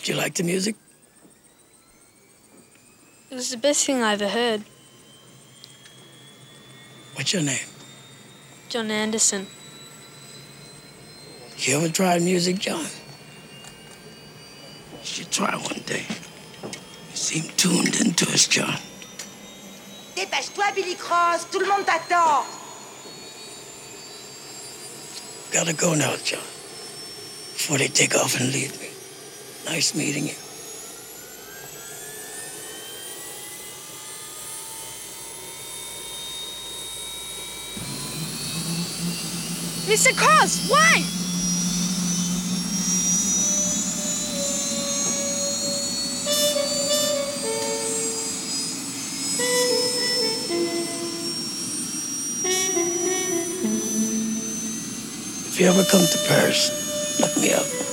Do you like the music? It was the best thing I ever heard. What's your name? John Anderson. You ever tried music, John? You should try one day. You seem tuned into us, John. Dépêche-toi, Billy Cross, tout le monde t'attend. Gotta go now, John. Before they take off and leave me. Nice meeting you. Mr. Cross, wait! If you ever come to Paris, look me up.